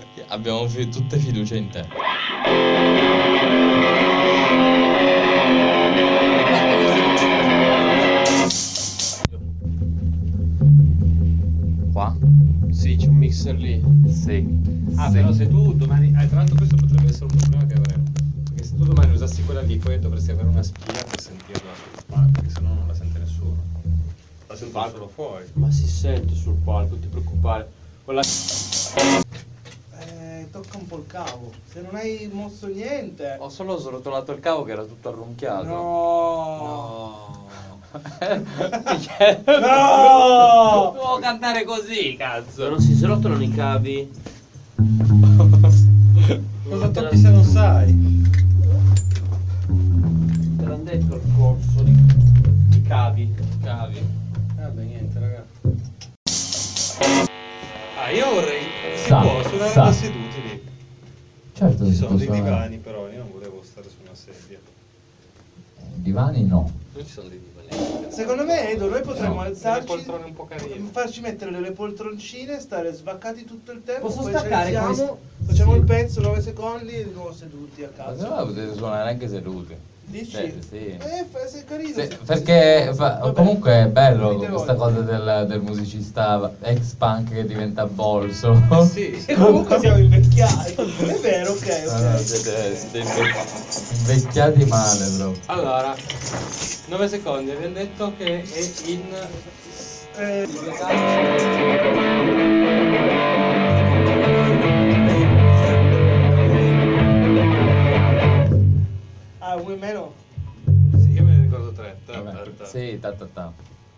Abbiamo tutte fiducia in te. Qua? Sì, c'è un mixer lì. Sì. Ah, Sì. però se tu domani... tra l'altro questo potrebbe essere un problema che avremo. Perché se tu domani usassi quella lì, poi dovresti avere una spia per sentirla sul palco, perché sennò non la sente nessuno. La sento solo fuori. Ma si sente sul palco, non ti preoccupare. Quella... Tocca un po' il cavo. Se non hai mosso niente. Ho solo srotolato il cavo che era tutto arrunchiato. No. No! Può cantare così, cazzo. Non si srotolano i cavi. Cosa tocchi se non sai? Te l'hanno detto il corso di cavi. Vabbè, niente, ragazzi. Io vorrei... Si Sa, può suonare sa. da seduti lì. Certo, Ci si sono può dei suonare. divani, però io non volevo stare su una sedia. Divani no. Non ci sono dei divani. Secondo me, Edo, noi potremmo No. Delle alzarci, poltrone un po' carine. farci mettere delle poltroncine, stare svaccati tutto il tempo. Posso poi staccare ci alziamo, questo? facciamo Sì. il pezzo 9 secondi e di nuovo seduti a Ma caso. se no potete suonare anche seduti. Dici? Sì. Sei carino. Sì, se- perché se- vabbè. comunque è bello Finite questa voi. cosa del musicista ex punk che diventa bolso. Sì. E comunque siamo invecchiati. È vero, ok, Ah, ok. siete invecchiati male proprio. Allora, 9 secondi, abbiamo detto che è in... Ah, un meno. Sì, io me ne ricordo 3. Vabbè, sì, ta ta ta.